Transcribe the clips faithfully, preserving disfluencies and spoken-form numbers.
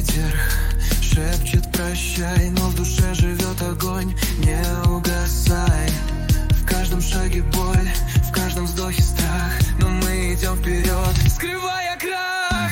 ветер шепчет прощай, но в душе живет огонь, не угасай. В каждом шаге боль, в каждом вздохе страх, но мы идем вперед, скрывая крах.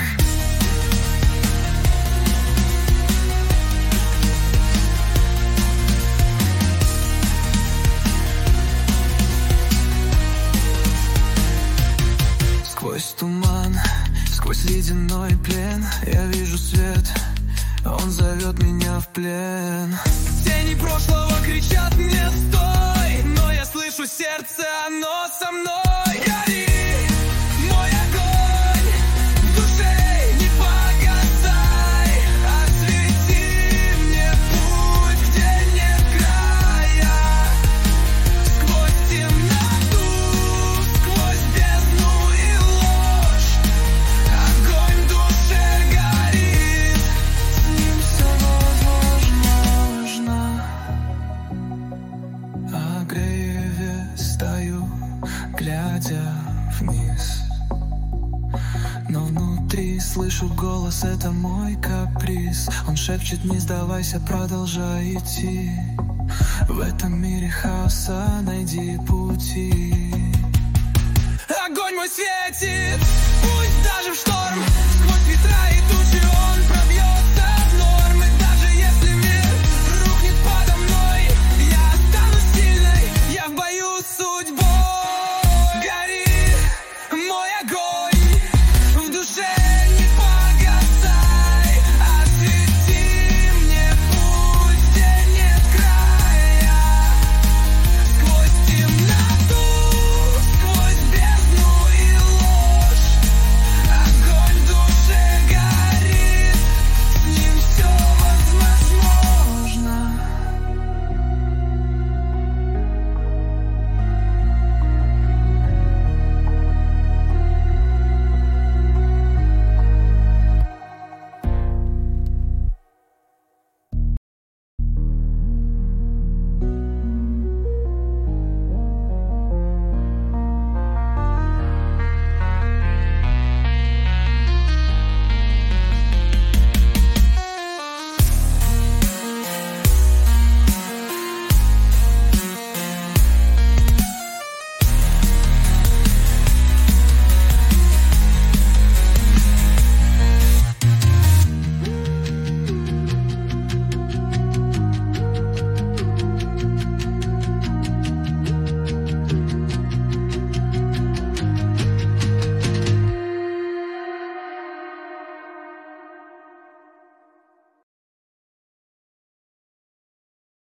Сквозь туман, сквозь ледяной плен я вижу свет, он зовет меня в плен. Тени прошлого кричат мне стой, но я слышу сердце, оно со мной. Гори, мой огонь, в душе не погасай, освети мне путь, где нет края. Сквозь темноту, сквозь бездну и ложь, огонь в душе горит, с ним все возможно. А греве стою, глядя вниз, но внутри слышу голос, это мой каприз. Он шепчет: не сдавайся, продолжай идти. В этом мире хаоса найди пути. Огонь мой светит, пусть даже в шторм, сквозь ветра иду.